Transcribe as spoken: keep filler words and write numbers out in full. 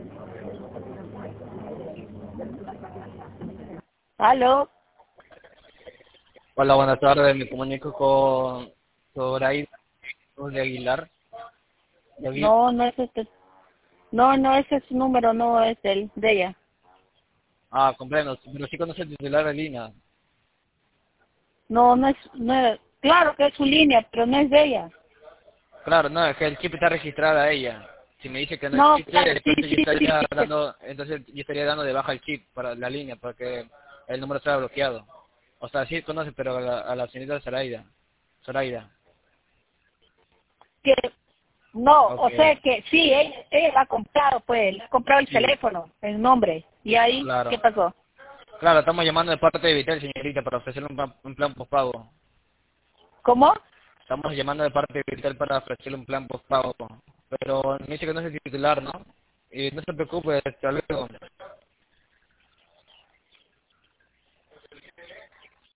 ¿Aló? Hola, buenas tardes. Me comunico con Zoraida de Aguilar. ¿De Aguilar? No, no es este. No, no, ese es su número, no es el de ella. Ah, comprendo. Pero sí conoce el titular de línea. No, no es, no es, claro que es su línea, pero no es de ella. Claro, no, es que el chip está registrado a ella. Si me dice que no No, existe, claro, sí, entonces yo sí, sí, estaría sí, sí. dando, entonces yo estaría dando de baja el chip para la línea, para que el número sea bloqueado. O sea, sí conoce, pero a la, a la señorita Zoraida. Zoraida. Que, no, Ok, o sea que sí, ella, ella ha comprado, pues, le ha comprado el sí, teléfono, el nombre. ¿Y ahí qué claro. pasó? Claro, estamos llamando de parte de Vitel, señorita, para ofrecerle un plan, un plan postpago. ¿Cómo? Estamos llamando de parte de Vitel para ofrecerle un plan postpago. Pero me dice que no es el titular, ¿no? Y no se preocupe, hasta luego.